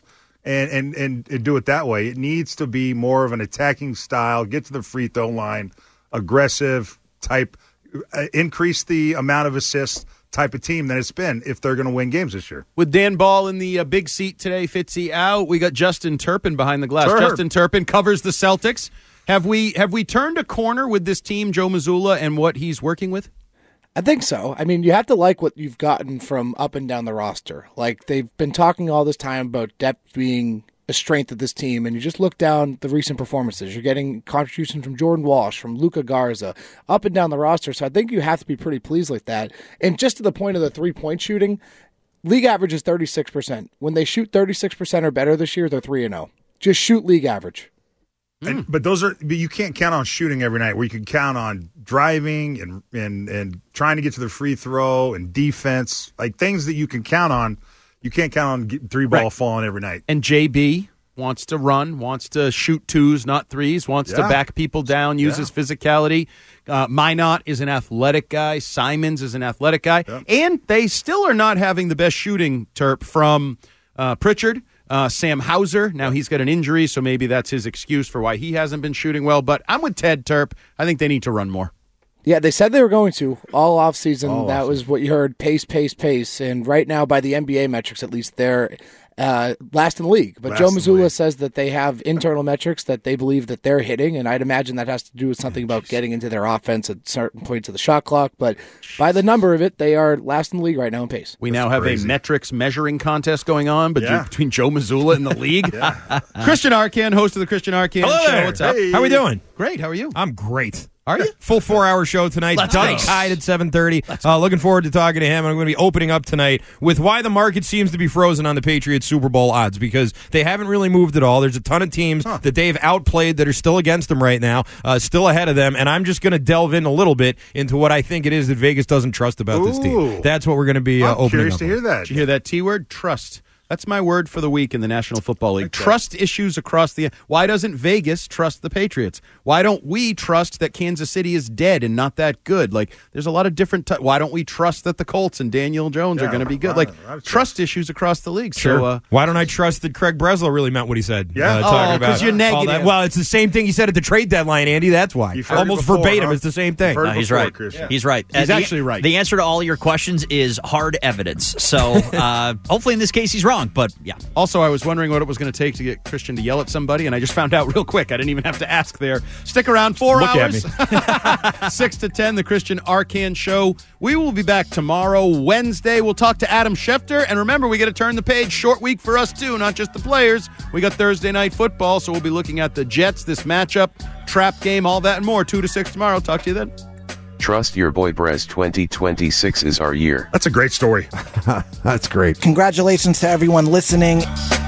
and do it that way. It needs to be more of an attacking style, get to the free throw line, aggressive type, increase the amount of assists type of team that it's been if they're going to win games this year. With Dan Ball in the big seat today, Fitzy out. We got Justin Turpin behind the glass. Justin Turpin covers the Celtics. Have we turned a corner with this team, Joe Mazzulla, and what he's working with? I think so. I mean, you have to like what you've gotten from up and down the roster. Like, they've been talking all this time about depth being a strength of this team, and you just look down the recent performances. You're getting contributions from Jordan Walsh, from Luka Garza, up and down the roster. So I think you have to be pretty pleased like that. And just to the point of the three-point shooting, league average is 36%. When they shoot 36% or better this year, they're 3-0. Just shoot league average. But you can't count on shooting every night. Where you can count on driving and trying to get to the free throw and defense, like things that you can count on. You can't count on three ball falling every night. And JB, wants to run, wants to shoot twos, not threes, wants to back people down, uses physicality. Minot is an athletic guy. Simons is an athletic guy. Yeah. And they still are not having the best shooting, Terp, from Pritchard. Sam Hauser, now he's got an injury, so maybe that's his excuse for why he hasn't been shooting well. But I'm with Ted, Terp. I think they need to run more. Yeah, they said they were going to all offseason. That was what you heard, pace, pace, pace. And right now, by the NBA metrics, at least, they're last in the league. But Joe Mazzulla says that they have internal metrics that they believe that they're hitting, and I'd imagine that has to do with something about getting into their offense at certain points of the shot clock. But by the number of it, they are last in the league right now in pace. We now have a metrics measuring contest going on between Joe Mazzulla and the league. Christian Arcand, host of the Christian Arcand Hello Show. there. What's up? How we doing? Great. How are you? I'm great. Are you? Full 4-hour show tonight. Let's Doug go. Tide at 7:30. Looking forward to talking to him. I'm going to be opening up tonight with why the market seems to be frozen on the Patriots Super Bowl odds, because they haven't really moved at all. There's a ton of teams that they've outplayed that are still against them right now, still ahead of them, and I'm just going to delve in a little bit into what I think it is that Vegas doesn't trust about this team. That's what we're going to be opening curious up to hear with. that. Did you hear that T word? Trust. That's my word for the week in the National Football League. Trust issues across the... Why doesn't Vegas trust the Patriots? Why don't we trust that Kansas City is dead and not that good? Like, there's a lot of different... Why don't we trust that the Colts and Daniel Jones are going to be good? Like, trust issues across the league. Sure. So, why don't I trust that Craig Breslow really meant what he said? Yeah. Talking about because you're negative. all that. Well, it's the same thing he said at the trade deadline, Andy. That's why. Almost verbatim. It's the same thing. He's right. He's right. He's actually right. The answer to all your questions is hard evidence. So hopefully in this case he's wrong, but yeah. Also, I was wondering what it was going to take to get Christian to yell at somebody, and I just found out real quick. I didn't even have to ask there. Stick around 4 Look hours. 6 to 10, the Christian Arcand Show. We will be back tomorrow, Wednesday. We'll talk to Adam Schefter. And remember, we got to turn the page. Short week for us, too, not just the players. We got Thursday Night Football, so we'll be looking at the Jets, this matchup, trap game, all that and more. 2 to 6 tomorrow. Talk to you then. Trust your boy Brez 2026 is our year. That's a great story. That's great. Congratulations to everyone listening.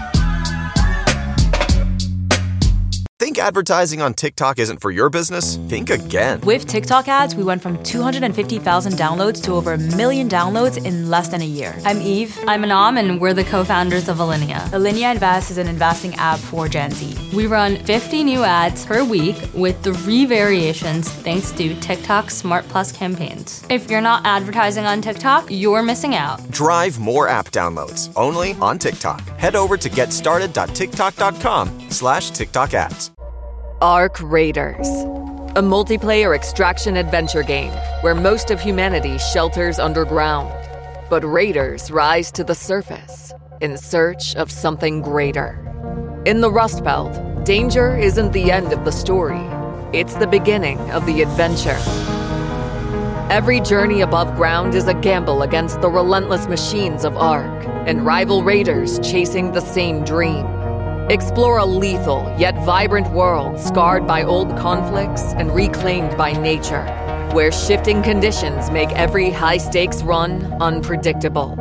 Think advertising on TikTok isn't for your business? Think again. With TikTok ads, we went from 250,000 downloads to over 1 million downloads in less than a year. I'm Eve. I'm Anam, and we're the co-founders of Alinea. Alinea Invest is an investing app for Gen Z. We run 50 new ads per week with 3 variations thanks to TikTok Smart Plus campaigns. If you're not advertising on TikTok, you're missing out. Drive more app downloads only on TikTok. Head over to getstarted.tiktok.com/TikTok ads. Ark Raiders, a multiplayer extraction adventure game where most of humanity shelters underground. But raiders rise to the surface in search of something greater. In the Rust Belt, danger isn't the end of the story. It's the beginning of the adventure. Every journey above ground is a gamble against the relentless machines of Ark and rival raiders chasing the same dream. Explore a lethal yet vibrant world scarred by old conflicts and reclaimed by nature, where shifting conditions make every high-stakes run unpredictable.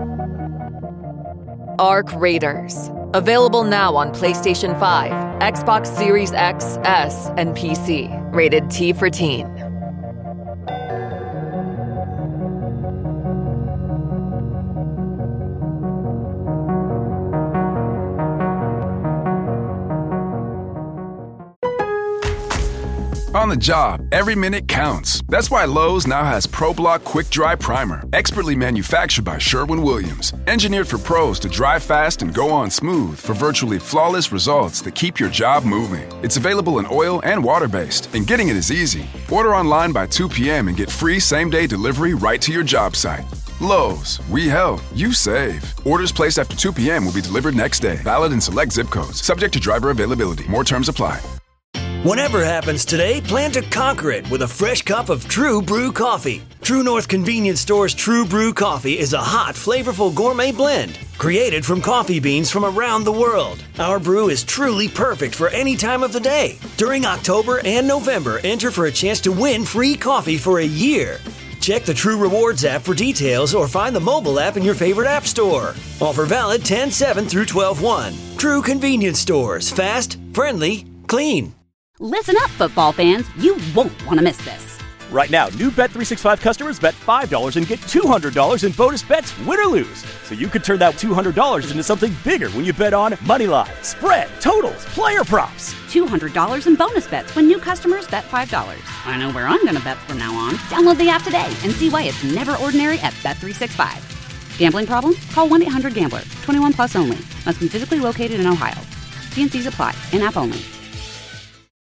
Ark Raiders. Available now on PlayStation 5, Xbox Series X, S, and PC. Rated T for Teen. On the job, every minute counts. That's why Lowe's now has ProBlock Quick Dry Primer, expertly manufactured by Sherwin-Williams. Engineered for pros to dry fast and go on smooth for virtually flawless results that keep your job moving. It's available in oil and water-based, and getting it is easy. Order online by 2 p.m. and get free same-day delivery right to your job site. Lowe's, we help, you save. Orders placed after 2 p.m. will be delivered next day. Valid in select zip codes. Subject to driver availability. More terms apply. Whatever happens today, plan to conquer it with a fresh cup of True Brew coffee. True North Convenience Store's True Brew coffee is a hot, flavorful gourmet blend created from coffee beans from around the world. Our brew is truly perfect for any time of the day. During October and November, enter for a chance to win free coffee for a year. Check the True Rewards app for details or find the mobile app in your favorite app store. Offer valid 10/7 through 12/1. True Convenience Stores. Fast, friendly, clean. Listen up, football fans. You won't want to miss this. Right now, new Bet365 customers bet $5 and get $200 in bonus bets, win or lose. So you could turn that $200 into something bigger when you bet on money line, spread, totals, player props. $200 in bonus bets when new customers bet $5. I know where I'm going to bet from now on. Download the app today and see why it's never ordinary at Bet365. Gambling problem? Call 1-800-GAMBLER. 21 plus only. Must be physically located in Ohio. T&Cs apply. In-app only.